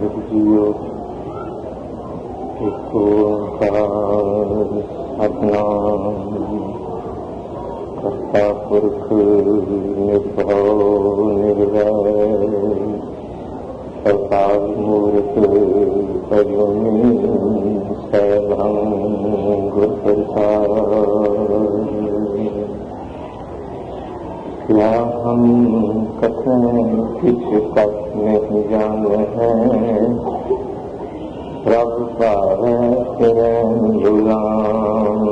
वाहिगुरु जीओ। एक ओंकार सतनाम करता पुरख निर्भव निर्वैर अवतार मूर्त करुणी सैभं गुर प्रसाद। क्या हम कथन किछ तक नहीं जाने हैं, प्रभु पारन गुलाम।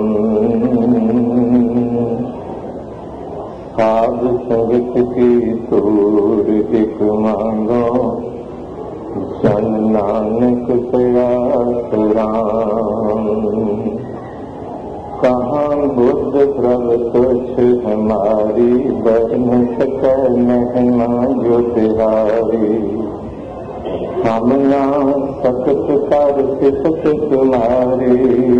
साध संगत की तूर एक मांगो, जन नानक प्रयास राम। कहाँ बुद्ध प्रभु तुझ हमारी, बन सके महिमा जो तिहारी। हम ना सकत कर सिफत तुम्हारी,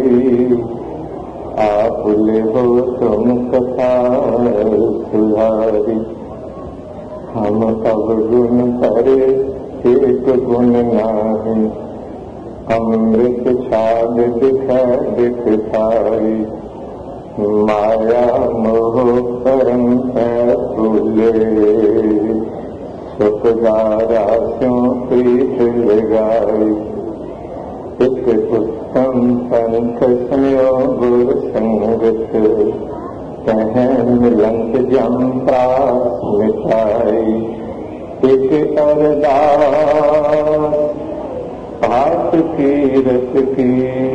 आप ले हो तुम कथा सुधारी। हम अवगुण करे एक गुण नाही, अमृत छाद दिखै दिखाई। माया मोह परम है फूले, सुखदारा क्यों प्रीत लगाई। एक उत्तम पंथ सुनियो गुर संगत, कहें मिलंत जम प्रास मिठाई। एक अरदास पाप कीरत की,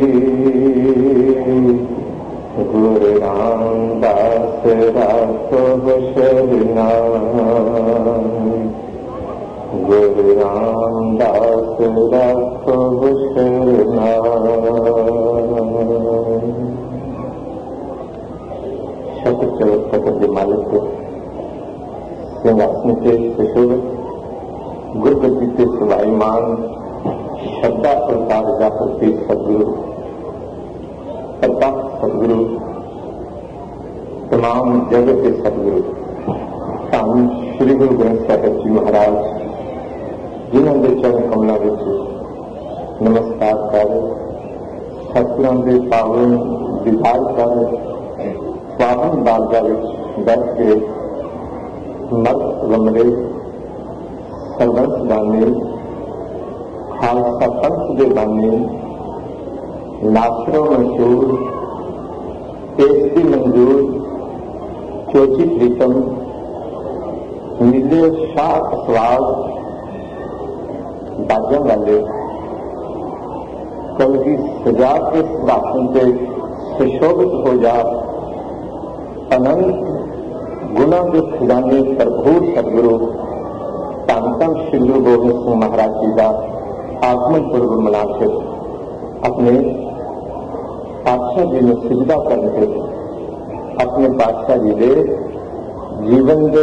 गुरु रामदास राखो शरनाई। गुरु रामदास राखो शरनाई। शत चौथ के मालिक सिंहासन के सुशोभित गुरगद्दी के सुलाईमान श्रद्धा प्रसाद जाति सदगुरु प्रताप सदगुरु, तमाम जगत के सदगुरु धन श्री गुरु ग्रंथ साहिब जी महाराज, जिन्होंने चरण कमलों में नमस्कार कर सतगुरां के पावन विचार कर पावन बारगाह में बैठ के मत गमले सरबंस बाने, खालसा पंथ के बाने, नासरों मशहूर पेशगी मंजूर चोची प्रीतम नीले शाह स्वाद बाजों वाले कल की सजा के भाषण से सुशोभित हो जा। अनंत गुना के खजाने भरपूर सदगुरु धन श्री गुरु गोबिंद सिंह महाराज जी का आगमन पूर्व मनाकर अपने पातशाह जी ने सिजदा करके अपने पातशाह जी के जीवन के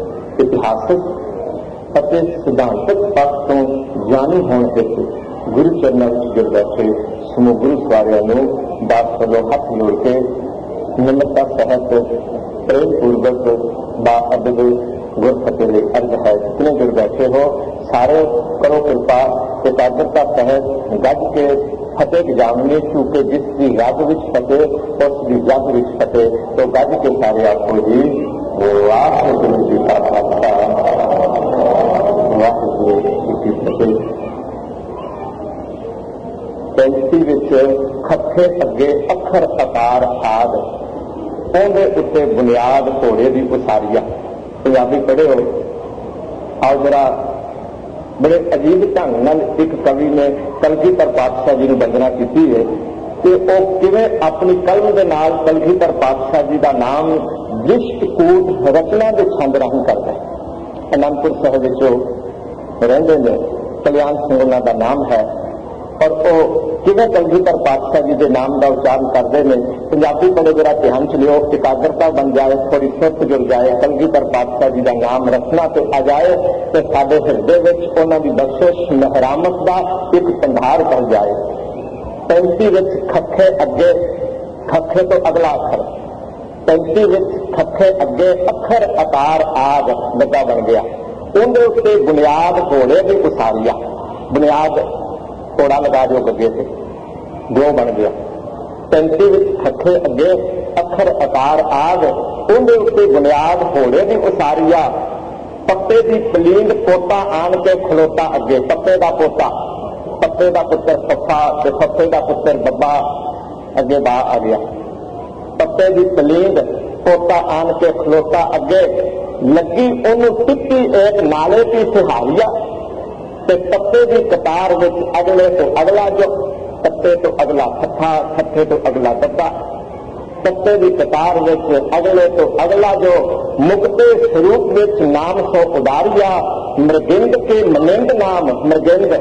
इतिहासक ਅਤੇ सिद्धांतक पक्ष तो जानी होने हेतु गुरु चरणों में गिर बैठे समूह गुरु सवारियों ने दास वालों हाथ जोड़ के निम्रता सहित प्रेम पूर्वक बाअदब गुर फतेह अर्ज है। जितने गिर बैठे हो सारे करो कृपा एकाग्रता सहित गज के फतेह जामने, क्योंकि जिसकी गज विच फतेह उसकी जग विच फतेह। तो गज के सारे आपको जी वाहिगुरू जी का खालसा वाहिगुरू जी की फतेह। 35 विच खत्थे अगे अखर आकार आद, ਉਹਦੇ ਉੱਤੇ ਬੁਨਿਆਦ ਘੋੜੇ ਦੀ ਉਸਾਰੀਆ। ਪੰਜਾਬੀ ਪੜ੍ਹੇ ਹੋ ਆਓ ਜਰਾ। बड़े अजीब ढंग नाल एक कवि ने कलगीधर पातशाह जी ने वंदना की है कि वो किवें अपनी कलम के नाल कलगीधर पातशाह जी का नाम दृष्टकूट रचना के छंद राही करता है। आनंदपुर साहिब रहते हैं, कल्याण सिंह उन्हों का नाम है, और वो किवें कलगीधर पातशाह जी के नाम का उच्चारण करते हैं। पंजाबी बड़े जरा ध्यान च लियो, एकाग्रता बन जाए, थोड़ी सुर्त जुड़ जाए, कलगीधर पातशाह जी का नाम रखना तो आ जाए तो साडे हिरदे विच उन्हां दी बख्शिश महरामत का एक भंडार बन जाए। 35 विच खखे अगे, खखे तो अगला अखर, 35 विच खखे अगे अखर आकार आग लगा बन गया। उनके उत्ते बुनियाद घोड़े की उसारिया। बुनियाद घोड़ा लगा जो अगे से दो बन गया। 35 ਵਿੱਚ ਖੱਖੇ ਅੱਗੇ ਅੱਖਰ ਆਕਾਰ ਆਗ, ਉਹਦੇ ਉੱਤੇ ਬੁਨਿਆਦ ਘੋੜੇ ਦੀ ਉਸਾਰੀਆ, ਪੱਤੇ ਦੀ ਪਲੀਂਦ ਪੋਤਾ ਆਣ ਕੇ ਖਲੋਤਾ ਅੱਗੇ। ਪੱਤੇ ਦਾ ਪੋਤਾ, ਪੱਤੇ ਦਾ ਪੁੱਤਰ ਫੱਫਾ ਤੇ ਫੱਫੇ ਦਾ ਪੁੱਤਰ ਬੱਬਾ, ਅੱਗੇ ਬਾ ਆ ਗਿਆ। ਪੱਤੇ ਦੀ ਪਲੀਂਦ ਪੋਤਾ ਆਣ ਕੇ ਖਲੋਤਾ ਅੱਗੇ, ਲੱਗੀ ਉਹਨੂੰ ਟਿੱਪੀ ਇੱਕ ਨਾਲੇ ਦੀ ਸਿਹਾਰੀਆ, ਤੇ ਪੱਤੇ ਦੀ ਕਤਾਰ ਵਿੱਚ ਅਗਲੇ ਤੋਂ ਅਗਲਾ ਜੋ, पत्ते तो अगला खट्ठा, खट्ठे तो अगला डब्बा, पत्ते की कतार में अगले तो अगला जो, मुक्ते स्वरूप में नाम सो उदारिया, मृगिंद के मनिंद नाम, मृगिंद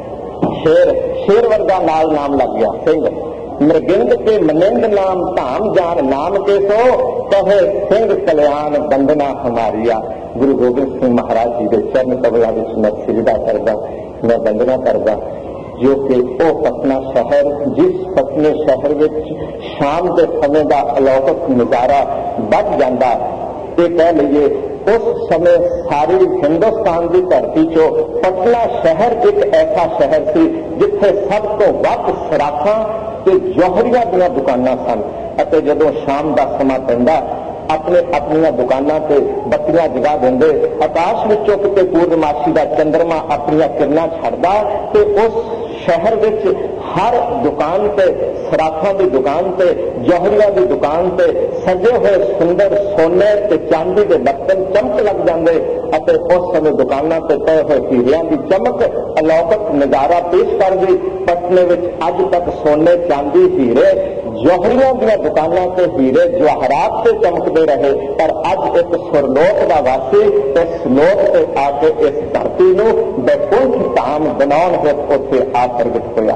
शेर, शेर वर्गा नाल नाम लग गया सिंह। मृगिंद के मनिंद नाम धाम जान नाम के सो, कहे सिंह कल्याण बंदना हमारिया। गुरु गोबिंद सिंह महाराज जी के चरण कमलों में मैं सिजदा करदा, मैं वंदना करदा, जो कि वो पटना शहर, जिस पटने शहर में शाम के समय का अलौकिक नज़ारा बढ़ जाता, ये कह लीजिए उस समय सारी हिंदुस्तान की धरती चो पटना शहर एक ऐसा शहर सी जिथे सब तो वध सराखां ते जौहरियां दी दुकानां सन। अते जदों शाम का समा पैंदा, अपने अपनिया दुकानों से बत्तियां जगा देंगे, आकाश विचों किते पूर्णमासी का चंद्रमा अपनिया किरणां छड्डदा, ते उस शहर विच हर दुकान से, सराखां की दुकान से, जौहरिया की दुकान से सजे हुए सुंदर सोने ते चांदी के बर्तन चमक लग जाते, अते उस समय दुकानों से तय हुए हीरियां की चमक अलौकिक नज़ारा पेश कर दी। पटने विच अज तक सोने चांदी हीरे जौहरिया दी दुकानों से हीरे जवाहरात से चमकते रहे, पर अज एक सुरलोक का वासी इस लोक से आके इस धरती नूं बैकुंठ धाम बनाउण हेतु उत्थे आ प्रगट होया।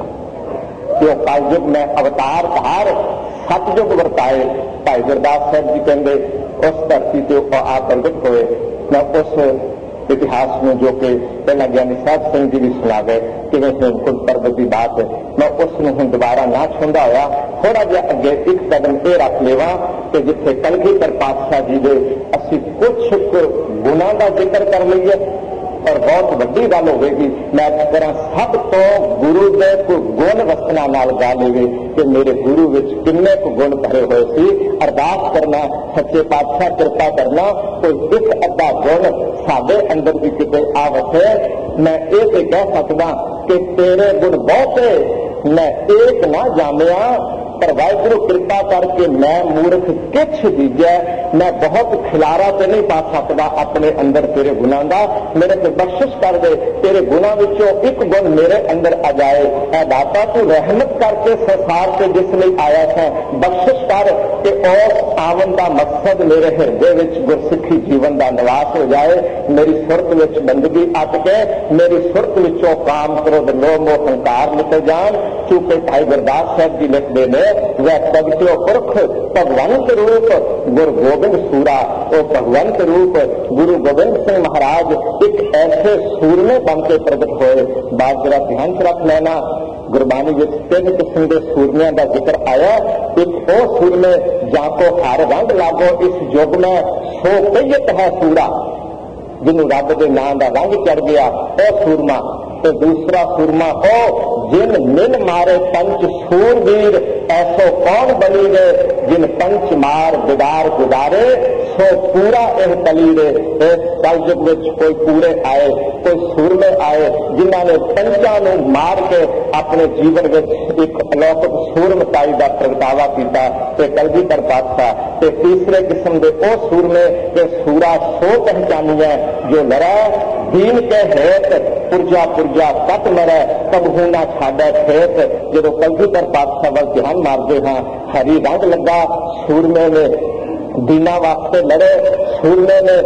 जो कलयुग में अवतार धार सतयुग वरताए, भाई गुरदास साहब जी कहते उस धरती से आ प्रगट होए। मैं उस इतिहास में जो कि पहला ज्ञानी साहब सिंह जी भी सुना गए कि हेमकुंट पर्वत की बात है, मैं उसनूं हुण दोबारा ना छुंदा होया थोड़ा जिहा अगे एक कदम ये रख लेवा कि जिथे कलगीधर पातशाह जी दे असीं कुछ गुणां दा जिक्र कर लईए और बहुत वड्डी गल होगी। मैं इस तरह सब तो गुरु के कोई गुण वसना नाल गा लेवे कि मेरे गुरु विच किन्ने को गुण भरे हुए सी। अरदास करना सच्चे पातशाह कृपा करना कोई एक अद्धा गुण साडे अंदर भी किते आ वसे। मैं ये तो कह सकदा कि तेरे गुण बहुते मैं एक ना जानिया, पर वाहिगुरू कृपा करके मैं मूर्ख किछ दीजै, मैं बहुत खिलारा तो नहीं पा सकता अपने अंदर तेरे गुणों का, मेरे को बख्शिश कर दे, तेरे गुणों विचों एक गुण मेरे अंदर आ जाए। ऐ दाता तू रहमत करके संसार से जिस लिए आया है बख्शिश कर कि उस आवन का मकसद मेरे हृदय विच गुरसिੱਖੀ जीवन का निवास हो जाए। मेरी सुरत विच बंदगी अटके, मेरी सुरत विचों काम क्रोध लोभ मोह हंकार निकल जान। क्योंकि भाई गुरदास साहब जी लिखते हैं वह प्रगट्यो पुरख भगवंत रूप गुरु गोबिंद सूरा। वो भगवंत रूप गुरु गोबिंद सिंह महाराज एक ऐसे सूरमे बन के प्रगट होए। बात जरा ध्यान च रख लेना, गुरबाणी में 3 किस्म के सूरमिया का जिक्र आया। एक वो सूरमे जाको हर रंग लागो इस युग में सो कईयत है सूरा, जिन्हों रब के नाम का रंग चढ़ गया वह सूरमा। तो दूसरा सूरमा हो जिन मिन मारे पंच सूरवीर ऐसो कौन बनी रे, जिन पंच मार बिगार गुजारे सो पूरा एह तली रे। इस कलयुग में कोई पूरे आए, कोई सूरमे आए जिन्होंने पंचा नूं मार के अपने जीवन में एक अलौकिक सूरमताई का प्रगटावा किया। ते कलगीधर पातशाह ते तीसरे किस्म के वो सूरमे के सूरा सो पहचानी है जो लड़ा दीन के हेत पुरजा पुरजा कट मरै कबहू ना छाड़े खेत। जो कलगीधर पातशाह वाल ध्यान मारते हाँ, हरी रंग लगा सूरमे ने दीना वास्ते लड़े सूरमे ने,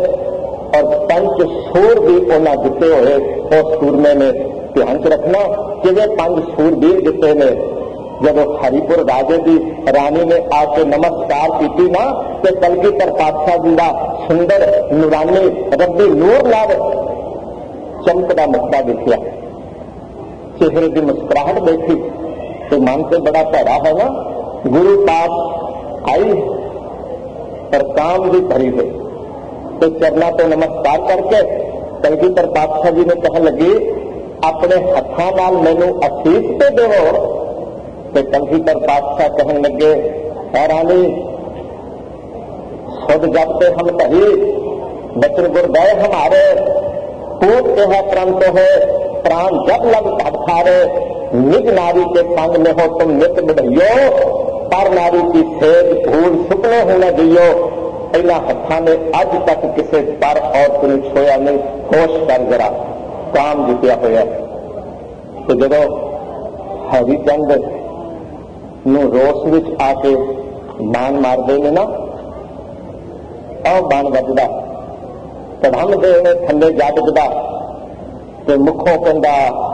और पंच सूर भी उन्हें दिते हुए उस सूरमे ने। ध्यान च रखना कि 5 सूरवीर दिते ने। जब हरिपुर राजे की रानी ने आके नमस्कार की ना, तो कलगीधर पातशाह जी का सुंदर नूरानी रब्बी नूर नाल चमकदा मुखड़ा देखिया, चेहरे की मुस्कुराहट देखी तो मन से बड़ा भैड़ा है ना। गुरु पास आई पर काम भी भरी है, तो चरना तो नमस्कार करके कलगीधर पातशाह जी ने कहने लगे अपने हत्थां नाल मैनू असीस तो देवो। ते कलगीधर पातशाह कहन लगे, हैरानी खुद जब से हम कही बचन गुर गए हमारे, खूब के है परंतु है प्राण जब लग खारे, निज नारी के संग में हो तुम नित बढ़ियो, पर नारी की सेज भूल सुपने हो न दियो। इन्हां हत्थां ने अज तक किसी पर औरत नूं छोया नहीं। होश कर जरा, काम जितया होया। तो जदों हरिचंद नूं रोस विच आके बाण मारदे ने ना, और बाण वजदा कदम दे ने थल्ले जा डिगदा ते मुखों कहंदा,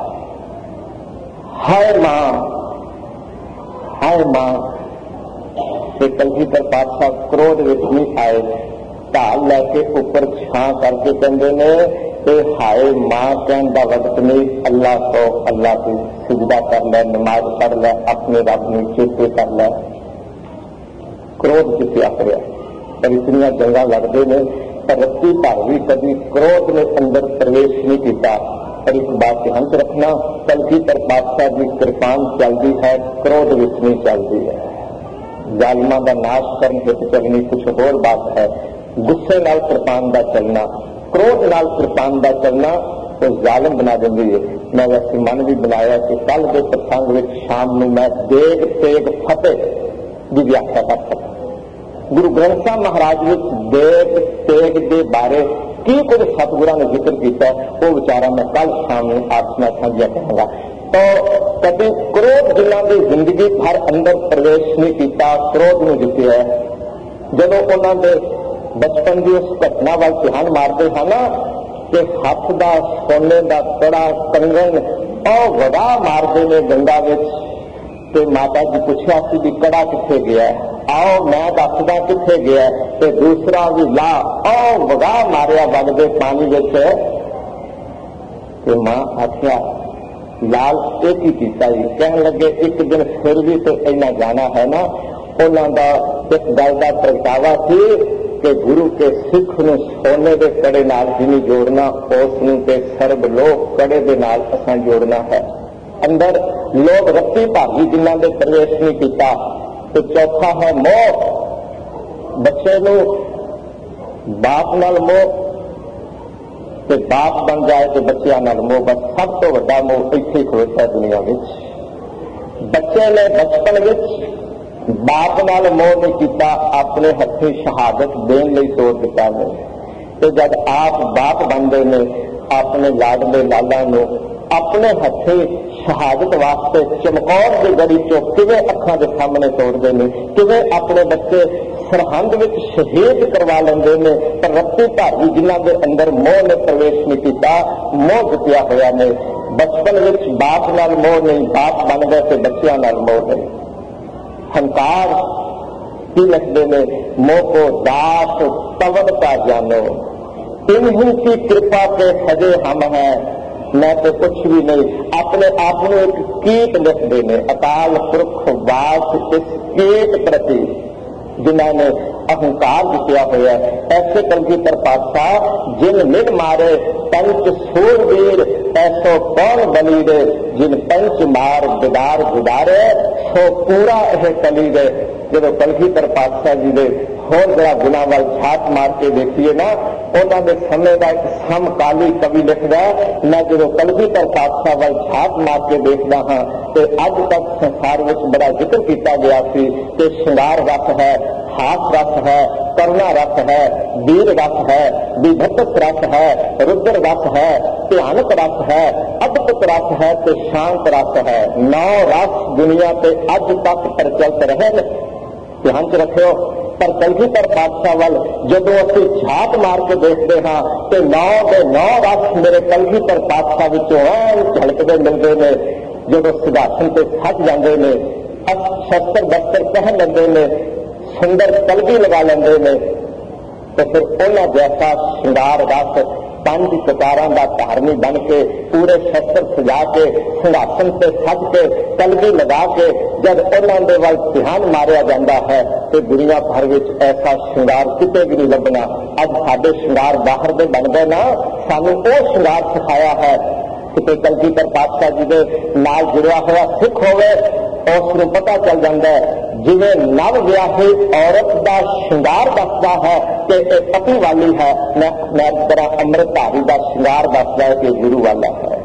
हाय मां, हाय मां। ते कलगीधर पातशाह क्रोध विच नहीं आए, ढाल लैके उपर छां करके कहते ने, हाय मां कहने का वक्त नहीं, अल्लाह को अल्लाह को सिजदा कर लै, नमाज पढ़ लै, अपने रब नूं चेते कर लै। क्रोध जितया होया। पर इतनियां जंगा लड़ते हैं, पर रत्ती भर भी कभी क्रोध ने अंदर प्रवेश नहीं किया। पर एक बात ध्यान च रखना, कलगीधर पातशाह की कृपान चलती है, क्रोध विच नहीं चलती है। जालिमां दा नाश करन हित चलनी कुछ होर बात है। गुस्से नाल कृपान दा चलना, क्रोध नाल कृपान दा चलना तो जालिम बना देंदी है। मैं वैसे मन भी बनाया कि कल के प्रसंग में शाम में मैं देग तेग फतेह की व्याख्या कर सकता। गुरु ग्रंथ साहब महाराज विच देग तेग के बारे की कुछ सतगुरां ने जिक्र किया, वो विचारा मैं कल शाम में आपसे साझा करूंगा। तो कभी क्रोध जिन्हां की जिंदगी भर अंदर प्रवेश नहीं किया, क्रोध में जितया है। जदों उन्होंने बचपन की उस घटना वाल ध्यान मारते हैं ना कि हथ का सोने का कड़ा कंगन और वड़ा मारते ने गंगा विच, ते माता जी पूछा कि भी कड़ा किथे गया, आओ मैं दसदा किथे गया, ते दूसरा भी ला आओ वगा मारिया वगदे पानी विच। ते मां आखिया लाल एक ही कीता ही। कहने लगे एक दिन फिर भी तो इन्ना जाना है ना। उन्हों का इस गल का प्रगटावा थी कि गुरु के सिख नूं सोने के कड़े नाल जिन्हें जोड़ना, उसनूं ते सर्वलोक कड़े दे नाल असां जोड़ना है। अंदर लोग रत्ती भागी जिन्हां दे प्रवेश नहीं किया। तो चौथा है मोह, बच्चे नूं बाप नाल मोह, ते बाप बन जाए तो बच्चों नाल मोह। बस सब तो वड्डा मोह इत्थे खलोता है दुनिया में। बच्चे ने बचपन में बाप नाल मोह नहीं किया, अपने हथी शहादत देने लई तोड़ दिता ने। तो जब आप बाप बनते ने, अपने लाडले लाला नूं अपने हथी शहादत वास्ते चमकौर की गड़ी चो किवें अखां दे सामने तोड़ते हैं, किवें अपने बच्चे सरहंद में शहीद करवा लेंगे ने। पर रत्ती भारी जिन्हां दे अंदर मोह ने प्रवेश नहीं किया, मोह जितया होया ने। बचपन में बाप नाल मोह नहीं, बाप बन गए तो बच्चों नाल मोह नहीं। हंकार की लिखते ने, मोह को दास तवन का जानो, इन्हीं की कृपा के सजे हम हैं, मैं तो कुछ भी नहीं। अपने आप में एक कीट लिखते हैं, अकाल पुरख वास इस कीट प्रति जिन्होंने अहंकार जितया हुआ। ऐसे कलगीधर पातशाह जिन निड मारे पंच सूरवीर, ऐसो कौन बली दे, जिन पंच मार बिदार गुदारे, सो पूरा यह कली दे। जो कलगीधर पातशाह जी ने होर जरा गुना वाल झात मार के देखिए ना, उन्होंने समय का एक समकाली कवि लिखता है। मैं जो कलगीधर पातशाह वाल झात मार के देखता हाँ, तो अज तक संसार में बड़ा जिक्र किया गया कि श्रृंगार रस है, हास रस है, करुणा रस है, वीर रस है, विभत्स रस है, रुद्र रस है, भयानक रस है, अद्भुत रस है, तो शांत रस है। 9 रस दुनिया पे अज तक प्रचलित रहे। ध्यान च रखियो। पर कलगीधर पातशाह वाल जदों असीं झात मार के देखते हाँ, तो 9 के 9 रस मेरे कलगीधर पातशाह विचों झलकते मिलते हैं। जदों सिंहासन से सज जाते हैं, शस्त्र बस्तर पहन लेंगे ने, सुंदर कलगी लगा लेंगे ने, तो फिर उन्होंने जैसा श्रृंगार रस 5 कतारां का धारनी बन के पूरे शस्त्र सजा के सिंहासन से सज के कलगी लगा के जब उन्होंने वाल ध्यान मारिया जाता है, तो दुनिया भर में ऐसा श्रृंगार किते भी नहीं लभना। अब साडे श्रृंगार बाहर दे बन गए ना, सानू वो श्रृंगार सिखाया है किते कलगीधर पातशाह जी के नाल जुड़िया हुआ सिख होवे उसनूं पता चल जाता है जिवें नव विआही औरत का श्रृंगार दसदा है कि यह पति वाली है, मैं इस तरह अमृतधारी का श्रृंगार दसदा है कि गुरु वाला है।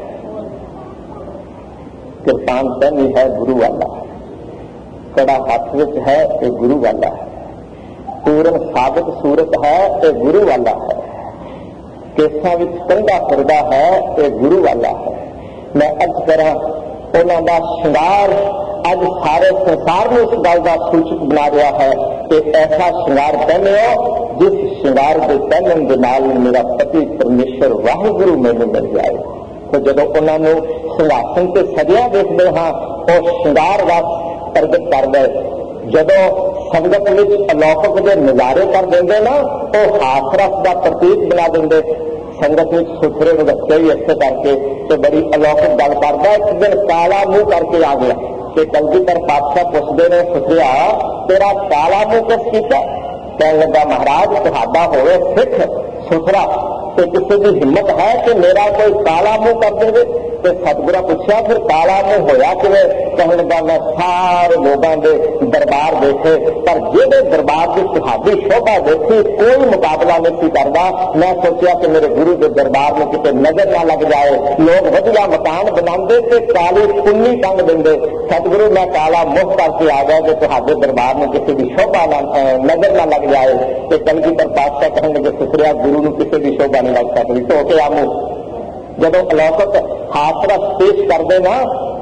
किरपान पहनी है गुरु वाला है, कड़ा हाथ विच है ये गुरु वाला है, पूर्ण साबित सूरत है ये गुरु वाला है, केसां विच कंधा फिरदा है ये गुरु वाला है। मैं अर्ज करा उन्हां दा श्रृंगार अज सारे संसार में इस गल का सूचक बना रहा है कि ऐसा श्रृंगार पहनो जिस श्रृंगार के पहनण दे नाल मेरा पति परमेश्वर वाहिगुरु मैनूं मिल जाए। तो जदों उन्होंने सिंहासन से सजिया देखते हाँ वो श्रृंगार रस प्रगट कर दे, जदों संगत में अलौकिक के नज़ारे कर देंगे ना वो हास रस का प्रतीक बना देंगे। संगत में सुथरे को रखे ही इसे करके तो बड़ी अलौकिक गल करता। एक दिन काला मुंह करके आ गया कि कलगीधर पातशाह पुछते ने सुथरिया तेरा काला मुंह किस किया? कह लगा महाराज तुहाडा होवे सिख सुथरा तो किसी की हिम्मत है कि मेरा कोई काला मुंह कर दे? तो सतगुरा पूछा फिर काला मुंह होया किवें? कहने लगा मैं सारे लोगों के दरबार देखे पर जेदे दरबार की तुहाडी शोभा देखी कोई मुकाबला नहीं करता। मैं सोचा कि मेरे गुरु के दरबार में किसी नजर ना लग जाए, लोग वधिया मकान बनाते थे काली पुन्नी टंग देंगे। सतगुरु मैं काला मुंह करके आ गया कि तुहाडे दरबार में किसी की शोभा नजर ना लग जाए। तो कलगीधर पातशाह कहने लगे सुथरिया गुरु को किसी की शोभा नहीं लग सकती तो के आमू जब अलौकिक हाथरस पेश कर देना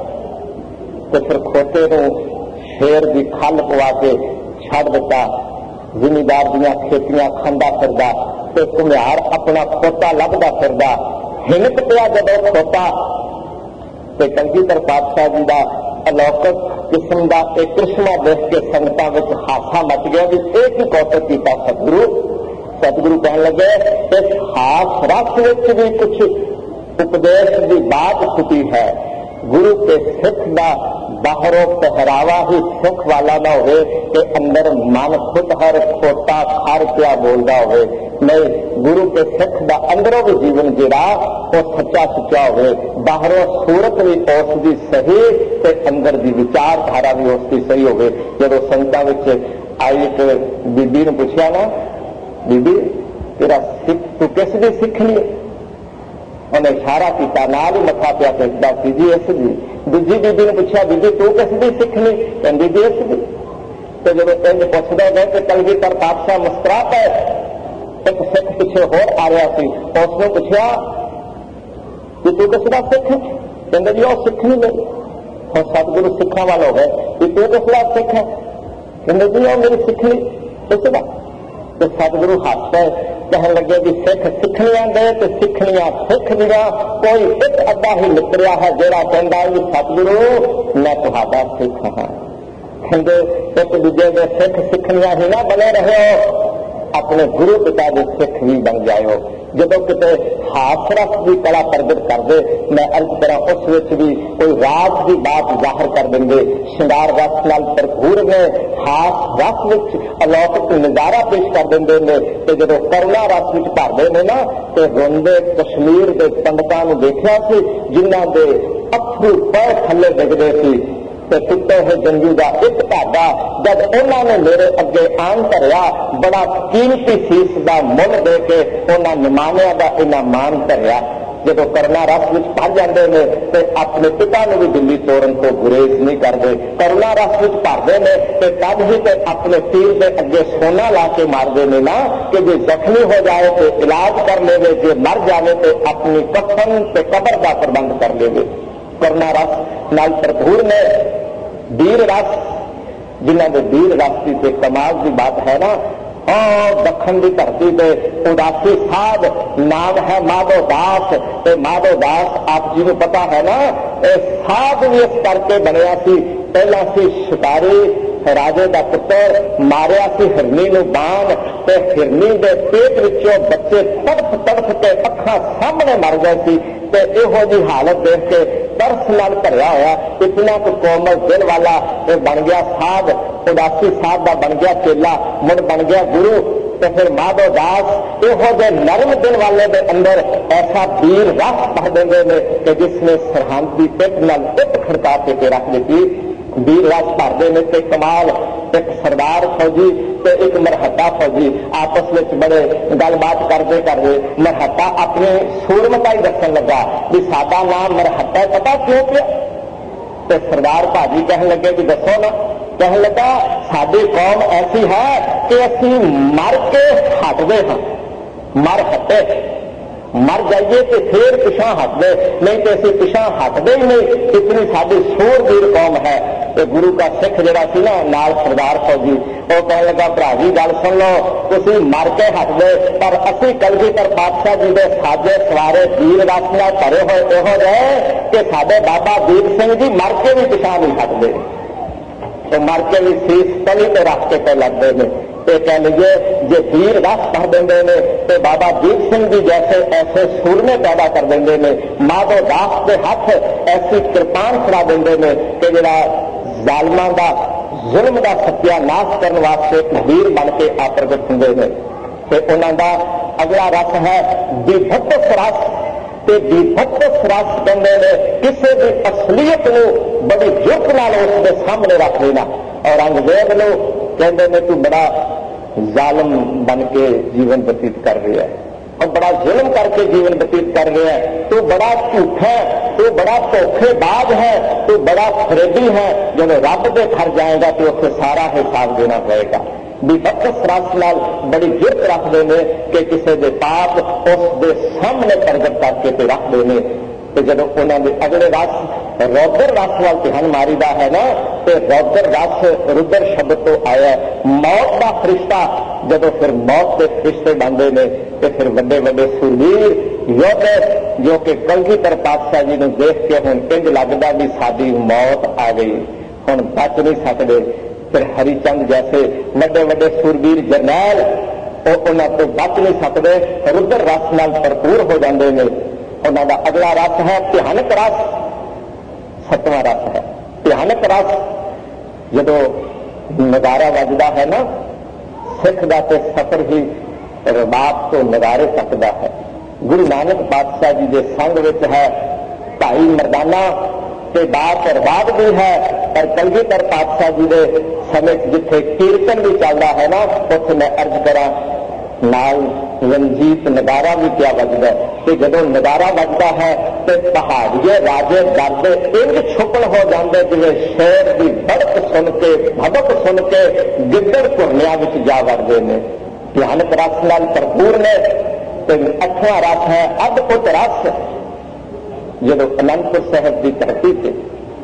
तो फिर खोटे को शेर की खल पवा के छड़ दिता, जिमीदार दियां खेतियां खांदा फिरदा ते घुमियार अपना खोता लभदा फिरदा। हिनक पिया जब खोता तो कलगीधर पातशाह जी का अलौकिक किस्म का एक कृष्णा देख के संगतां विच हासा मच गया भी एक ही कौतक किया सतगुरु। सतगुरु कहने लगे इस हास रस विच भी कुछ उपदेश की बात छुपी है। गुरु के सिख का बाहरों पहरावा ही सिख वाला ना हो कि अंदर मन खुद हर खोटा खर क्या बोलता हो। नहीं, गुरु के सिख का अंदरों भी जीवन जिहड़ा वो सच्चा सुचा हो, बाहरों सूरत भी उसकी सही ते अंदर की विचारधारा भी उसकी सही हो। जब संगतां विच आई एक बीबी ने पूछा ना बीबी तेरा सिख तू किस दी सिखनी? उन्हें इशारा किया नाल ही मथा पिया टेकदा सी जी इस दी। दूजी बीबी ने पूछा बीबी तू किस दी सिखनी? कहंदी जी इस दी। तो जब इंज पुछदे गए कि कलगीधर पातशाह मुस्कुरा पे एक सिख पिछे होर आ रहा सी उसने पूछा कि तू किसदा सिख? कहंदे जी वो सिखनी मेरी। और सतगुरु सिखा वाला हो गए कि तू किसदा सिख है? कहंदे जी वो मेरी सिखनी इसदा। तो सतगुरु हस पे कहने लगे भी सिख सिखनियां दे तो सिखनियां सिख दिया कोई एक अद्धा ही निकलिया है जेड़ा कहता भी सतगुरु मैं तुहाडा सिख हाँ। कहते एक दूजे के सिख सिखनियां ही ना बने रहे हो, अपने गुरु पिता के सिख भी बन जाओ। जब किते हासरस की कला प्रगट कर दे मैं अर्ज करा उस विच भी कोई राज की बात जाहिर कर देंगे। श्रृंगार रस नाल भरपूर ने हास रस विच अलौकिक नजारा पेश कर देंगे ने ते जदों करुणा रस विच भरदे ने ना ते रोंदे कश्मीर के पंडितां नूं देखिया सी जिन्हां दे अथरू पैर थल्ले डिगदे सी ते टुटे हुए जंजू का एक धागा जब उन्होंने मेरे अगे आन धरिया बड़ा कीमती सीस का मुल दे के उन्होंने निमानिया का इन्ना मान धरिया। जब करुणा रस में भर जाते हैं तो अपने पिता ने भी दिल्ली तोड़न को गुरेज नहीं करते। करुणा रस में भरते हैं तो तब ही तो अपने तीर के अगे सोना ला के मारते हैं ना कि जो जख्मी हो जाए तो इलाज कर ले, जो मर जाए तो अपनी कफन से कबर का प्रबंध कर ले। करुणा रस नाल भरपूर ने वीर रस जिन्होंने वीर रस की कमाल की बात है ना। दखन की धरती पे उदासी साध नाम है माधो दास। तो माधो दास आप जी को पता है ना साध भी इस करके बनया सी। पहला सी शिकारी राजे का पुत्र मारिया सी हिरनी नूं बाण ते हिरनी के पेट विचों बच्चे तड़फ तड़फ के अखां सामने मर गए सी। ते इहो जी हालत देख के तरस नाल भरिया होया इतना को कोमल दिल वाला बन गया साध। उदासी साध का बन गया चेला मुड़ बन गया गुरु। तो फिर माधो दास इहो जे नरम दिल वाले दे अंदर ऐसा वीर रस भर देंगे ने कि जिसने सरहद की पिट नाल पिट खड़का के रख दी। वीर रस भरते ने ते कमाल। एक सरदार फौजी ते एक मरहटा फौजी आपस में बड़े गलबात करते करते मरहटा अपनी सूरमता ही दसन लगा भी साडा नाम मरहटा पता क्यों पिया। तो सरदार भाजी कहने लगे कि दसो ना। कहने लगा साडी कौम ऐसी है कि असी मर के हटते हाँ, मर हटे, मर जाइए तो फिर पिछा हटते, नहीं तो असी पिछा हटते ही नहीं। इतनी साडी सूरवीर कौम है। तो गुरु का सिख जरा सी ना नाल सरदार फौजी वो कहने लगा भरा जी गल सुन लो, तुसी मर के हटदे पर असी कलगीधर पातशाह जी के साजे सवारे वीर रस नाल भरे होए इहो रहे कि साडे बाबा दीप सिंह जी मर के भी पिछा नहीं हटदे। तो मर के भी सीस तली ते रख के पे लगते हैं। तो कह लीजिए जे वीर रस भर देंगे ने तो बाबा दीप सिंह जी जैसे ऐसे सूरमे पैदा कर देंगे ने। माधो दास के हाथ ऐसी कृपान फड़ा देंगे ने कि जरा जालमां दा जुल्म का सत्यानाश करने वास्ते वीर बन के आ प्रगट होंगे ने। तो उन्हों का अगला रस है विभत्स रस। ते विभत्स रस कहते हैं किसी भी असलीयत को बड़ी जुर्त नाल उसके सामने रख लेना। और अंग्रेज को कहते हैं तू बड़ा जालम बन के जीवन व्यतीत कर रहा है और बड़ा जुल्म करके जीवन व्यतीत कर रहा है, तू बड़ा झूठा है, तू बड़ा धोखेबाज है, तू बड़ा फरेबी है। जब रब के घर जाएगा तो उसे सारा हिसाब देना पड़ेगा। विभत्स रस नाल बड़ी जुर्त रखते हैं कि किसी के पाप उसके सामने प्रगट करके ते रख देने। तो जब उन्होंने अगले रस रौद्र रस वाल ध्यान मारीदा है ना तो रौद्र रस रुद्र शब्द तो आया मौत का फरिश्ता। जब फिर मौत के फरिश्ते बनते हैं तो फिर बड़े बड़े सुरवीर योद्धे जो कि कलगीधर पातशाह जी ने देख के हुण इंज लगता भी साडी मौत आ गई, हुण बच नहीं सकते। फिर हरिचंद जैसे बड़े बड़े सुरवीर जरनैल उन्होंने तो बच नहीं सकते, रुद्र रस नाल भरपूर हो जाते हैं। उन्होंने अगला रस है भयानक रस, सतवां रस है भयानक रस। जो नगारा वजदा है ना सिख का तो सफर ही रबाब तो नगारे तक का है। गुरु नानक पातशाह जी के संग विच है भाई मरदाना ते बात रबाब भी है। पर कलगीधर पातशाह जी के समय जिथे कीर्तन भी चलता है ना उत्थे मैं अर्ज करा नाल रंजीत नगारा भी क्या बजदा है कि जदों नगारा बजदा है तो पहाड़िए राजे डरदे इंज छुपल हो जाते जिवें शेर की बड़क सुन के भबक सुन के गिद्दड़ घुरनिया विच जा वड़दे ने। भयानक रस नाल भरपूर ने। तो 8वां रस है अद्भुत रस। जदों अनंदपुर साहिब की धरती से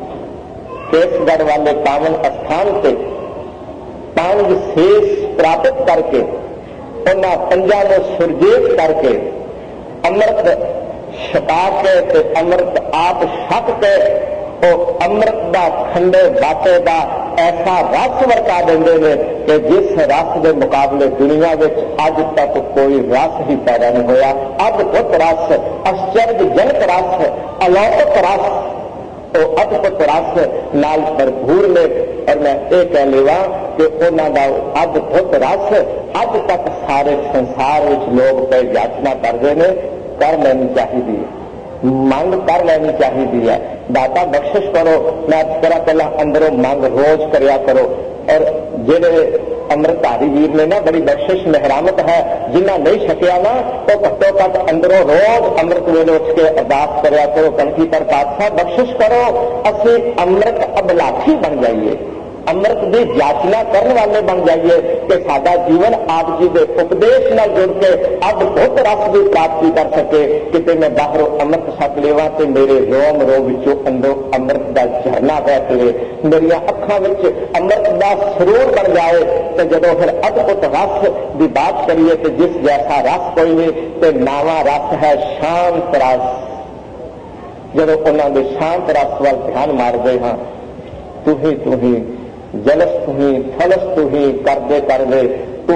केसगढ़ वाले पावन स्थान से 5 शेष प्राप्त करके उन्होंने 5 को सुरजीत करके अमृत छका के अमृत आप छक के वो अमृत का खंडे बाटे का ऐसा रस वरता देंगे ने कि जिस रस के मुकाबले दुनिया में अज तक कोई रस ही पैदा नहीं होया। अद्भुत रस, आश्चर्यजनक रस, अलौकिक रस, तो अद्भुत रस नाल भरपूर ने। और मैं ये कह लेवा कि उन्हों का अद्भुत रस अज तक सारे संसार में लोग पे याचना करते हैं, कर लेनी चाहिए, मंग कर लेनी चाहिए है। दाता बख्शिश करो, मैं करा पहला अंदरों मंग रोज करया करो। और जेडे अमृतधारी वीर ने ना बड़ी बख्शिश मेहरामत है, जिन्हें नहीं छकिया ना तो घट्टो घट अंदरों रोज अमृत वेले उठ के अरदास करया करो, कलगीधर पातशाह बख्शिश करो, असी अमृत अभिलाषी बन जाइए, अमृत की याचना करने वाले बन जाइए कि साडा जीवन आप जी के उपदेश न जुड़ के अद्भुत रस की प्राप्ति कर सके। किते मैं बाहरों अमृत छक लेवा तो मेरे रोम रोम विचों अंदरों अमृत का झरना बह पवे, मेरिया अखां विच अमृत का सरूर बन जाए। तो जदों फिर अद्भुत रस की बात करिए तो जिस जैसा रस कोई नहीं, तो नावा रस है शांत रस। जदों उन्होंने शांत रस वाल ध्यान मारते हाँ, तू ही जलस तू ही फलस तू ही करदे करदे तू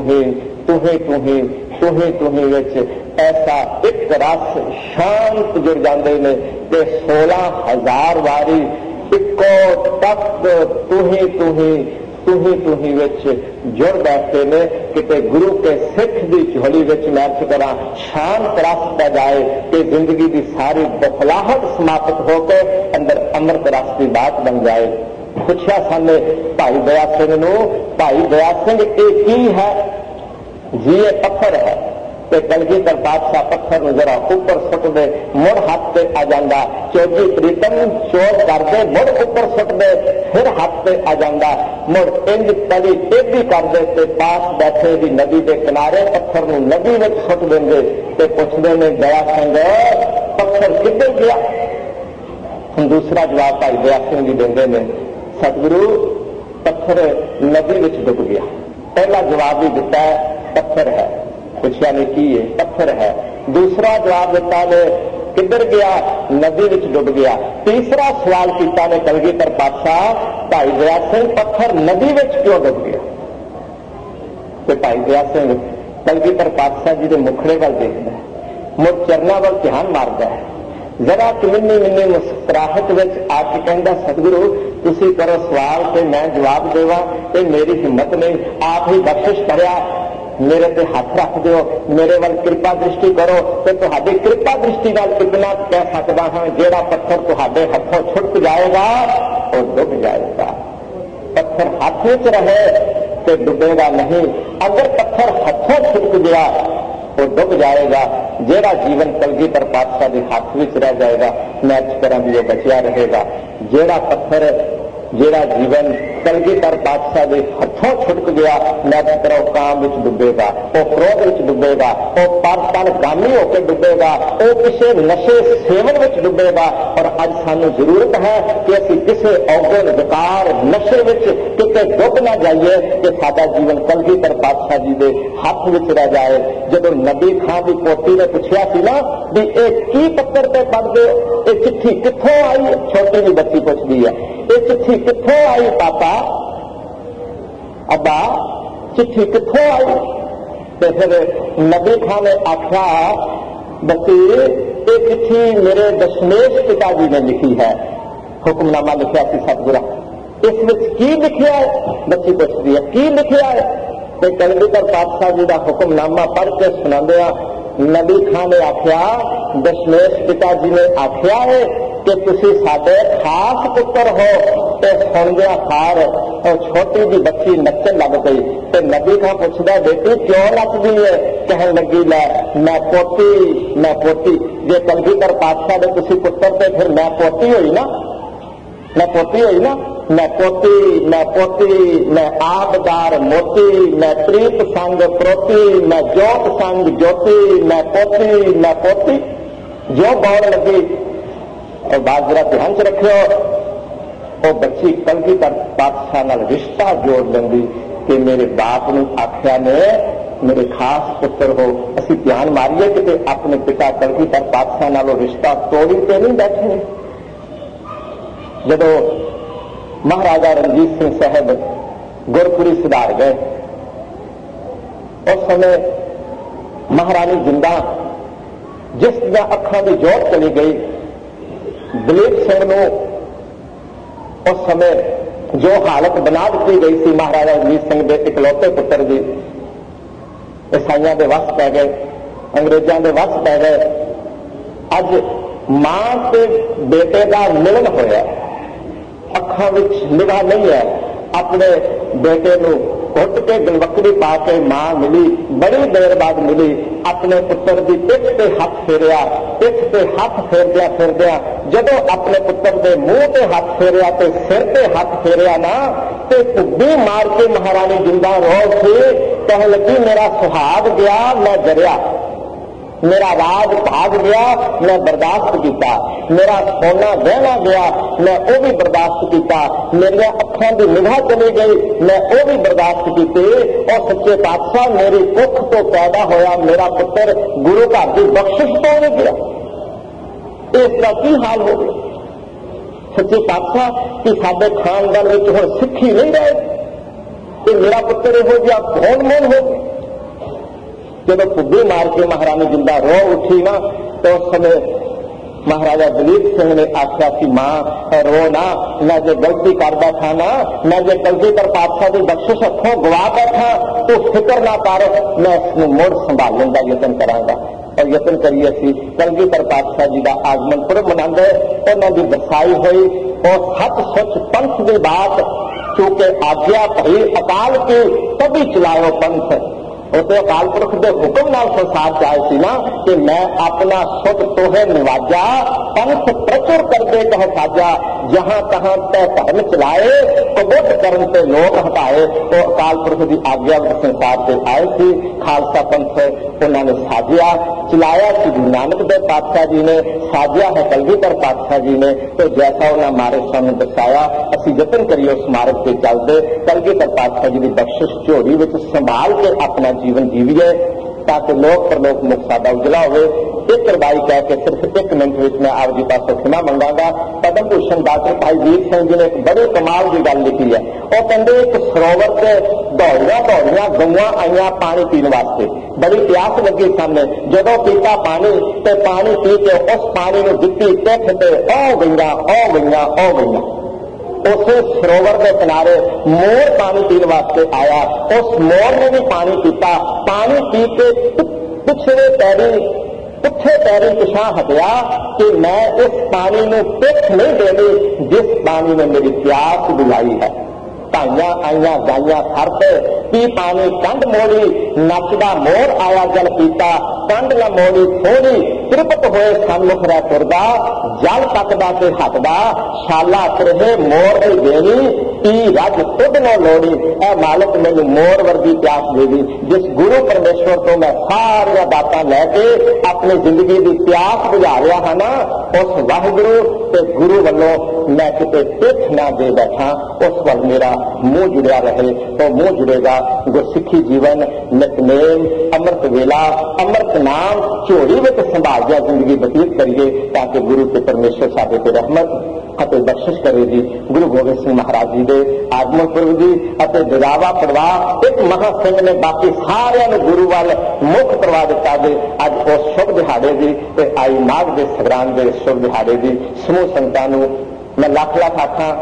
ही विच ऐसा एक रस शांत जुड़ जाते हैं कि 16,000 वारी इको तख्त तू ही तूही विच जुड़ बैठते ने किते गुरु के सिख की झोली विच मैच करा शांत रस पै जाए कि जिंदगी की सारी बखलाहट समाप्त होकर अंदर अमृत रस की बात बन जाए। पुछया साने भाई दया सिंह नूं, भाई दया सिंह ये की है जी? ये पत्थर है। ते कलगीधर पातशाह पत्थर नूं जरा ऊपर सुट दे, मुड़ हाथ पे आ जांदा। चौजी प्रीतम चोर करदे, मुड़ ऊपर सुट दे, फिर हाथ पे आ जांदा। मुड़ इंज तली टेढ़ी कर दे ते पास बैठे दी नदी के किनारे पत्थर नूं नदी विच सुट देंदे ते पुछदे ने दया सिंह पत्थर किधर गया? दूसरा जवाब भाई दया सिंह जी देंदे ने, सतगुरु पत्थर नदी विच डुब गया। पहला जवाब भी दिता है पत्थर है। पुछया ने की है? पत्थर है। दूसरा जवाब दिता ने किधर गया? नदी विच डुब गया। तीसरा सवाल किया ने कलगीधर पातशाह भाई दया सिंह पत्थर नदी विच क्यों डुब गया? तो भाई दया सिंह कलगीधर पातशाह जी के मुखड़े वाल देखता है, मुड़ चरणों वाल ध्यान मारता है, जरा मिन्नी मिन्नी मुस्कुराहट विच आके कहता सतगुरु तुसी करो सवाल ते मैं जवाब देवा ते मेरी हिम्मत नहीं, आप ही बख्शिश करया, मेरे ते हाथ रख दो, मेरे वाल कृपा दृष्टि करो तो तुहाडी कृपा दृष्टि नाल इतना कह सकदा हां जेड़ा पत्थर तुहाडे हथों छुटक जाएगा और डुब जाएगा। पत्थर हाथ विच रहे तो डुबेगा नहीं, अगर पत्थर हथों छुटक गया तो डुब जाएगा। जेड़ा जीवन कलगीधर पातशाह के हाथ विच रह जाएगा मैच तरह भी बचिया रहेगा। जेड़ा पत्थर जेड़ा जीवन कलगीधर पातशाह के हथों छुटक गया मैच तरह काम विच डुबेगा, वो क्रोध विच डुबेगा, वो परतन गामी होकर डुबेगा, वो किसी नशे सेवन विच डुबेगा। और अज सानू जरूरत है कि असी किसी औगण विकार नशे विच किते डुब ना जाइए कि साडा जीवन कलगीधर पातशाह जी के हाथ विच रह जाए। जदों नबी खां की पोती ने पूछया सी ना भी एक की पत्थर पे पढ़दे, ये चिट्ठी कित्थों आई? छोटी जी बच्ची पूछदी है ये चिट्ठी कित्थों आई पापा? अब्बा चिट्ठी कित्थों आई? तो फिर नबी खान ने आख्या बच्ची ये चिट्ठी मेरे दशमेश पिताजी ने लिखी है, हुक्मनामा लिखा सी सतगुरा, इस विच की लिखिया है? बच्ची पूछती है की लिखिया है? तो कलगीधर पातशाह जी का हुक्मनामा पढ़ के सुनांदे नबी खान ने आख्या दशमेश पिताजी ने आख्या है कि तुसी साडे खास पुत्र हो। तो सुनदिया सार और छोटी जी बच्ची नचन लग गई। तो नबी खां पूछदा बेटी क्यों नचदी है? कहन लगी लै मैं पोती जे कलगीधर पातशाह दे तुसी पुत्र ते फिर मैं पोती होई ना, मैं पोती होई ना, मैं पोती मैं आबदार मोती, मैं प्रीत संग प्रोती, मैं जोत संग ज्योति, मैं पोती जो बोल लगी। और बात जरा ध्यान च रखियो वो बच्ची कलगीधर पातशाह नाल रिश्ता जोड़ लेंदी कि मेरे बाप नूं आख्या ने मेरे खास पुत्र हो। असी ध्यान मारिए कि अपने पिता कलगीधर पातशाह नालों रिश्ता तोड़ी ते नहीं बैठे। जदों महाराजा रणजीत सिंह साहब गुरपुरी सुधार गए उस समय महारानी जिंदा जिस दियां अखां की जोत चली गई दलीप सिंह नूं उस समय जो हालत बना दी गई सी महाराजा रणजीत सिंह के इकलौते पुत्र की, ईसाइयों के वस पै गए, अंग्रेजों के वस पै गए। अज मां के बेटे का मिलन होया, अखां विच निगाह नहीं है, अपने बेटे नूं घुट के गलवकड़ी पा के मां मिली, बड़ी देर बाद मिली, अपने पुत्र की पिठ पे हाथ फेरिया, पिठ पे हाथ फेरदिया जदों अपने पुत्र के मुंह पे हाथ फेरिया तो सिर पे हाथ फेरिया ना तो भुब्बी मार के महारानी जिंदा रो सी, कह लगी मेरा सुहाग गया मैं जरिया, मेरा राज भाग गया मैं बर्दाश्त किया, मेरा सोना गहना गया मैं वो भी बर्दाश्त किया, मेरिया अखां की निगाह चली गई मैं वो भी बर्दाश्त की। और सच्चे पातशाह मेरी कुख तो पैदा होया मेरा पुत्र गुरु घर की बख्शिश तो नहीं गया, इसका की हाल हो गया? सच्चे पातशाह कि साडे खानदान में हुण सिक्खी नहीं रहे कि मेरा पुत्र इहो जिहा कौन मोन हो गया। जब भुब्बी मार के महारानी जिंदा रो उठी ना तो उस समय महाराजा दलीप सिंह ने आख्या कि मां रो ना, मैं जो गलती कर बैठा ना, मैं जो गलती पर पातशाह की बख्शिश हथों गवा बैठा, तो फिक्र ना कर, मैं इसनूं मुड़ संभालण का यतन करांगा। और यतन करिए असीं कलगीधर पातशाह जी का आगमन पुरब मनांदे, उन्हां दी दसाई हुई और सच सच पंथ की बात, क्योंकि आज्ञा भई अकाल की तभी चलायो पंथ। उसे अकाल पुरख के हुक्म नाल संसार च आए सी ना कि मैं अपना सुख तोहे निवाजा, पंथ प्रचुर कर दे कह साजा, जहां तहां तय धर्म चलाए, कबुद्ध करन ते लोग हटाए। तो अकाल पुरख की आज्ञा संसार से आए सी, खालसा पंथ उन्होंने साजिया चलाया श्री गुरु नानक देव पातशाह जी ने, साजिया है कलगीधर पातशाह जी ने। तो जैसा उन्होंने मारे सामने दर्शाया, असी यतन करिए उस मार्ग से चलते कलगीधर पातशाह जी की बख्शिश झोली में संभाल के अपना जीवन जीविए, ताकि लोक परलोक मुख साडा उजला हो। एक रवाई कह के सिर्फ 1 मिनट में मैं आप जी पासों क्षमा मंगागा। पद्म भूषण डॉक्टर भाई वीर सिंह जी ने एक बड़ी कमाल की गल लिखी है। वो कहते एक सरोवर से दौड़िया दौड़िया गऊं आईया पानी पीने वास्ते, बड़ी प्यास लगी सामने, जदों पीता पानी ते पानी पी के उस पानी में दिखी पिठ ते ओ गईया ओ गईया ओ गईया। उस सरोवर के किनारे मोर पानी पीने वास्ते आया, उस मोर ने भी पानी पीता, पानी पी के पिछले पैरी पुठे पैरी पिछा हटिया कि मैं इस पानी में पिठ नहीं देनी जिस पानी में मेरी प्यास बुझाई है। भाइया आईया गाइया फरते पी पानी कंड मोड़ी, नचदा मोर आया जल पीता, कंड न मोड़ी थोड़ी, त्रिपत होए सन्मुख रह तुरदा, जल तकदा ते हटदा, शाला तिरहे मोर दी देनी, पी रज खुद न लोड़ी। ऐ मालिक मैनू मोर वर्गी प्यास दे दी, जिस गुरु परमेश्वर तो मैं सारिया बातां लैके अपनी जिंदगी की प्यास बुझा रहा हाँ ना, उस वाहिगुरु ते गुरु वालों मैं किते पिठ ना दे बैठा, उस वल मेरा मुंह जुड़िया रहे। तो मुंह जुड़ेगा गुरसिखी जीवन, नितनेम, अमृत वेला, अमृत नाम झोली में संभाल दिया जिंदगी बतीत करिए, ताकि गुरु के परमेश्वर साडे ते रहमत ਅਤੇ बख्शिश करेगी। गुरु गोबिंद सिंह महाराज जी के आगमन पुरब जी ਅਤੇ दिलावा प्रवाह एक महा ਸਿੰਘ ने बाकी सारिਆਂ ਨੂੰ गुरु वाल मुख प्रवाह दिता जे। अज उस शुभ दिहाड़े की ते आई माघ के संग्राम के शुभ दिहाड़े की समूह संगतां नूं मैं लख लख आखां,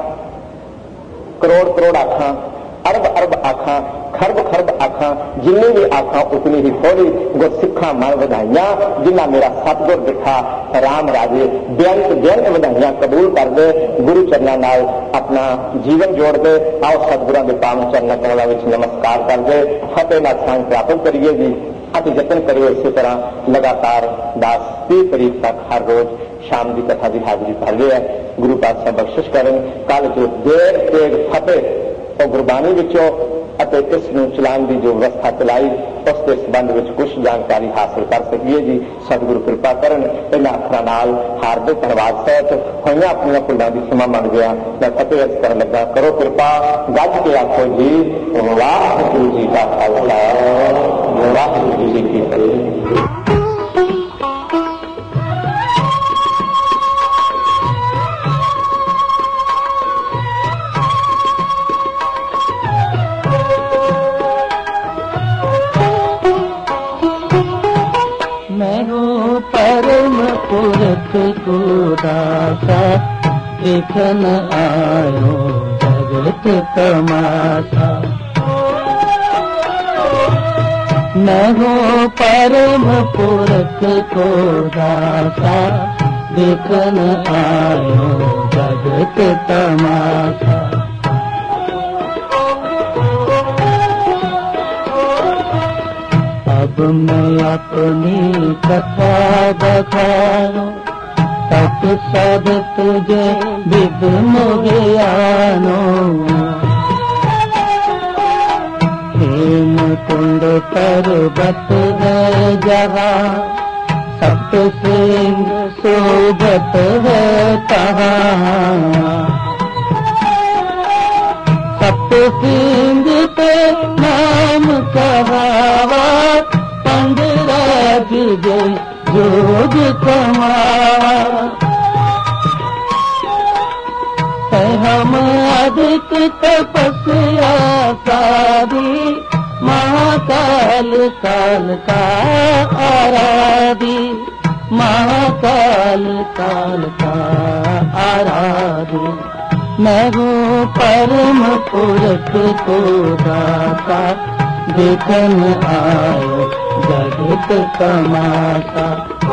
करोड़ करोड़ आखां, अरब अरब आखां, खरब खरब आखां, जिन्नी भी आखां उतनी ही थोड़ी गुरसिखा मन वधाइयां, जिन्ना मेरा सतगुर दिखा राम राजे बेअंत बेअंत वधाइयां कबूल कर दे। गुरु चरणों नाल अपना जीवन जोड़ दे। आओ सतगुरां दे पावन चरणों कमलों विच नमस्कार कर दे, फतेह दा सांग प्राप्त करिए जी। अति यतन करिए इसी तरह लगातार 10-30 तारीख तक हर रोज शाम की कथा की हाजिरी भर गई है। गुरु पातशाह बख्शिश करें। कल जो देर तेग फतेह और गुरबाणी विचों ਅਤੇ ਇਸ ਨੂੰ ਚਲਾਉਣ ਦੀ ਜੋ ਵਿਵਸਥਾ ਚਲਾਈ ਉਸ ਦੇ ਸੰਬੰਧ ਵਿੱਚ ਕੁਝ ਜਾਣਕਾਰੀ ਹਾਸਲ ਕਰ ਸਕੀਏ ਜੀ। ਸਤਿਗੁਰੂ ਕਿਰਪਾ ਕਰਨ। ਇਹਨਾਂ ਅੱਖਰਾਂ ਨਾਲ ਹਾਰਦਿਕ ਧੰਨਵਾਦ ਸਹਿਤ ਹੋਈਆਂ ਆਪਣੀਆਂ ਭੁੱਲਾਂ ਦੀ ਖਿਮਾ ਮੰਗਦਿਆਂ ਮੈਂ ਫਤਿਹ ਅਰਜ਼ ਕਰਨ ਲੱਗਾ। ਕਰੋ ਕਿਰਪਾ, ਗੱਜ ਕੇ ਆਖੋ ਜੀ ਵਾਹਿਗੁਰੂ ਜੀ ਕਾ ਖਾਲਸਾ ਵਾਹਿਗੁਰੂ ਜੀ ਕੀ ਫਤਿਹ। परम पुरख को दासा देखन आयो जगत तमाशा। मैं हूँ परम पुरख को दासा देखन आयो जगत तमाशा। अब मैं अपनी कथा बखानो तब सब तुझे विद मोहियानो। हेम कुंड पर्वत है जहाँ सप्त सिंह शोभत है तहाँ। सप्त सिंह पे नाम कहावा पंडराज जय जोग कमावा। हम अधिक तपस्या सारी महाकाल काल का आराधी। महाकाल काल का आराध्य, मैं हूँ परम पुरुष को दाता, देखन आयो जगत तमाशा।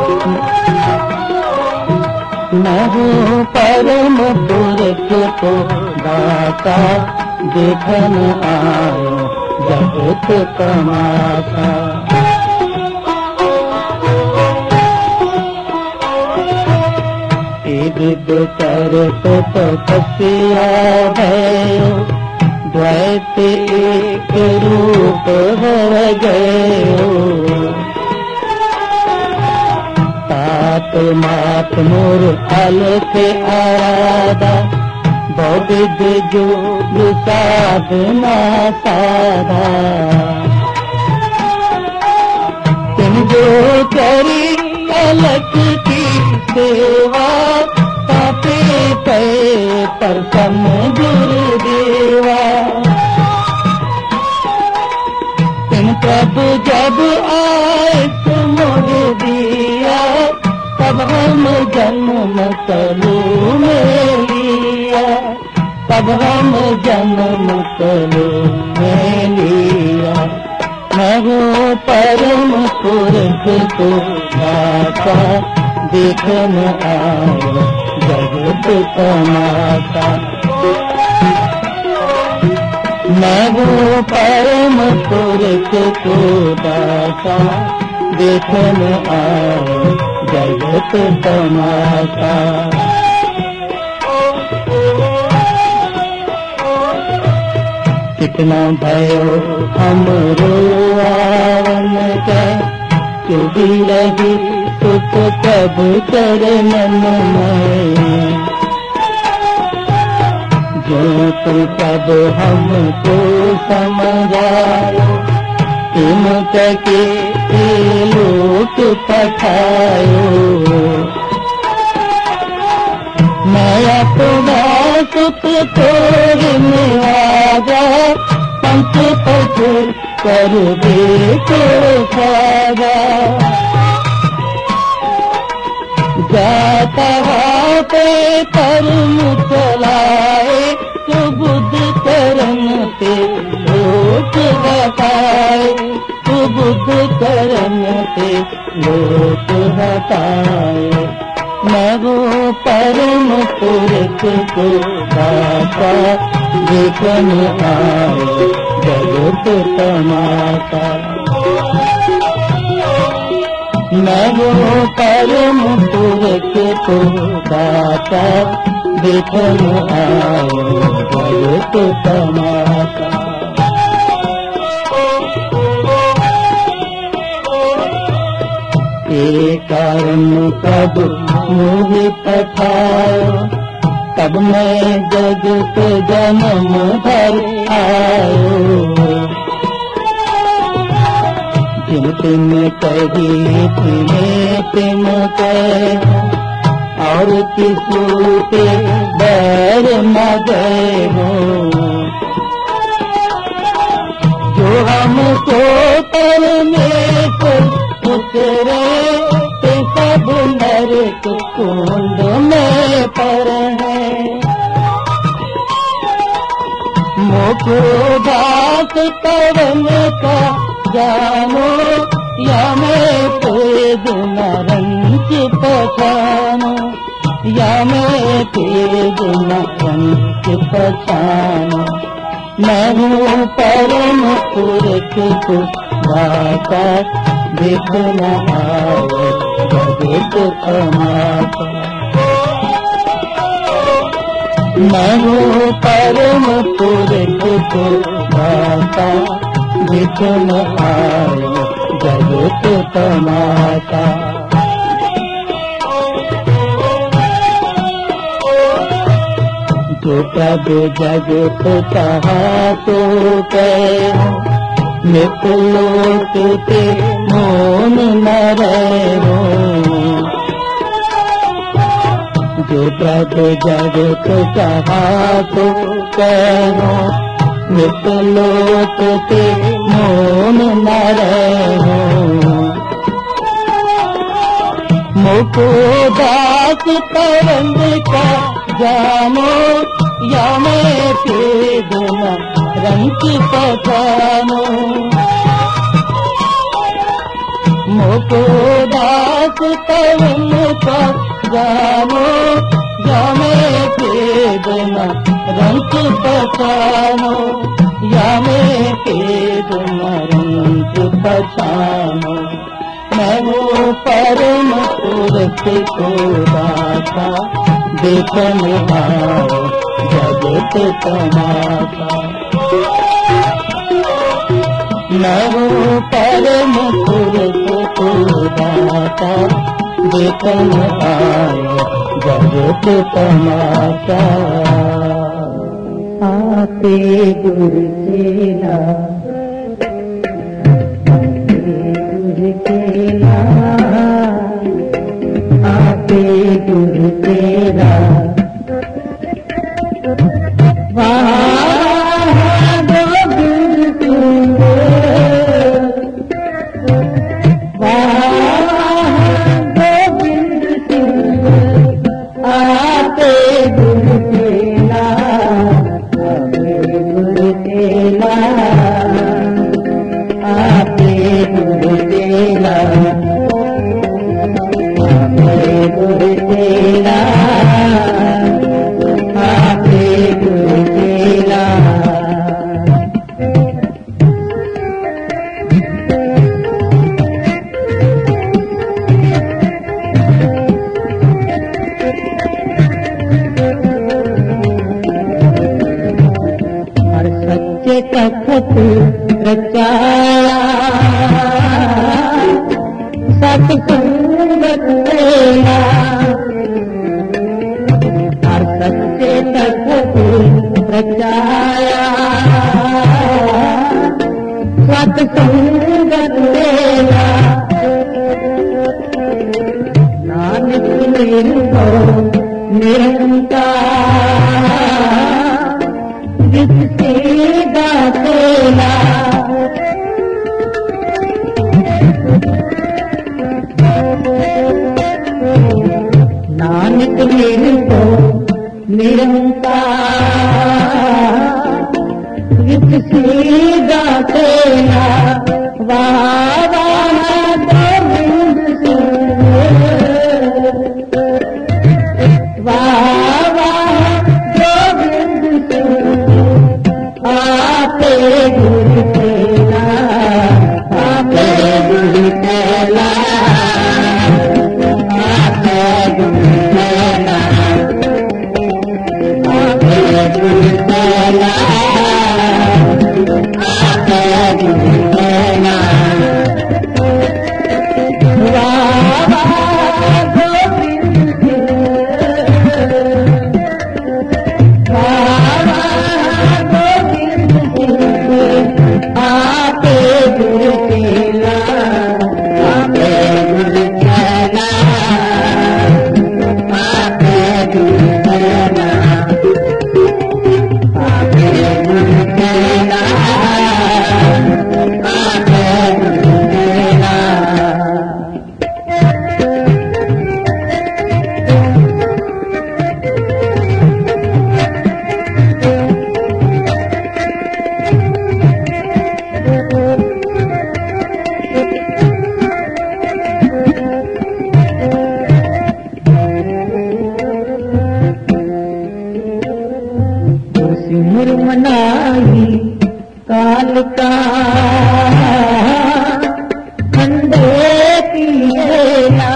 मैं हूँ परम पुरुष को दाता, देखन आयो जगत तमाशा। विद करत तपस्या भयो, द्वैत एक रूप हो गयो। तात मात मोर अलख आराधा, बहुविध जो साधना साधा। तुम जो करी अलख की सेवा, पापे पे प्रसन्न गुरुदेवा। तुम प्रभु जब आए मोह दिया, तब हम जन्म तलू में लिया, तब हम जन्म तलू में लिया। मैं हूँ परम पुरुष को दाता, देखन आयो जगत तमाशा। मैं हूँ परम पुरुष को दाता, देखन आयो जगत तमाशा। कितना भयो हमरो आवन के, चुभी रही सुख प्रभु चरणन में। जो तू प्रभु हमको समझायो, तुम के लोक पठायो। मैं अपना सुख तोड़ निवाजा, पंच पशु कर दे तो साजा। जाता पे कर्म चलाए, तो बुद्ध कर्म पे लोक हटाए, तो बुद्ध कर्म पे लोक हटाए। मैं हूँ परम पुरुष को दाता, देखन आयो जगत तमाशा। मैं हूँ परम पुरुष को दाता, देखन आयो जगत तमाशा। एक कारण कब मुझे पठायो, तब मैं जगत जन्म भर आयो। जिन तुम कही तुम्हें तुम कहो, और किसी के बैर न गए हो। जो हमको परमेश्वर उतरे, ते सब नरक कुंड में पर है। मोको दास पवन का जानो, या मैं तेज नरंच पछानो, या मैं तेज नरंच पछानो। मैं हूँ परम पुरुष को दाता, देखन आयो जगत तमाशा। मैं हूँ परम पुरुष को दाता, देखन आयो जगत तमाशा। जो प्रभु जगत कहा तो कहो, निकलोक के मोन न रहो। जो प्रभु जगत कहा तो कहो, निकलोक के मोन न रहो। मुको दास तरंग का जानो या मैं भेदना रंग पहचानो मुको दास तरंग का जानो या मैं भेदना रंग पहचानो या मैं भेदना रंग पहचानो मैं वो परम पुरुष को दाता देखने आओ जगत तमाशा मैं वो परम पुरुष को दाता देखने आओ जगत तमाशा आते गुरु सेना आते गुरु तेरा वहाँ गोविंद सिंह वहाँ गोविंद सिंह आते गुरु तेरा गुरु तेरा आते गुरु तेरा गुरु तेरा आते गुरु तेरा हर सच्चे तखत रचाया सत्संगत तेरा हर सच्चे तखत रचाया सत्संगत तेरा नानक निर्भय निरंकार जिससे दातेला नानक निर्भय निरंकार जिससे दातेला वाह वाह गोविंद सिंह वाह वाह गोविंद सिंह आपे गुरु तेरा आपे गुरु तेरा आपे गुरु तेरा आपे गुरु तेरा आपे गुरु तेरा वाह वाह गोविंद आपे गुरु तेरा आपे गुरु तेरा आपे गुरु तेरा आपे गुरु तेरा आपे गुरु तेरा सिमर मनाई काल का खंडे पिएला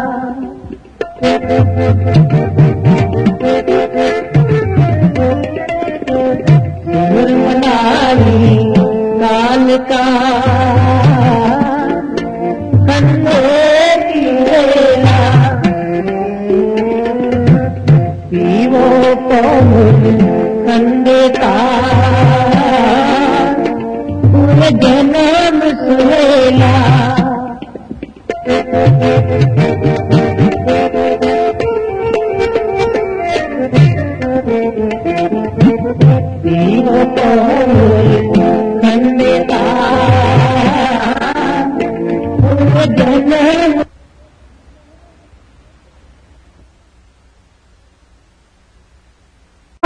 सिमर मनाई काल का खंडे पिएला पीवो पौन खंडे का पूरे जन्म सुहेला पीवो पौन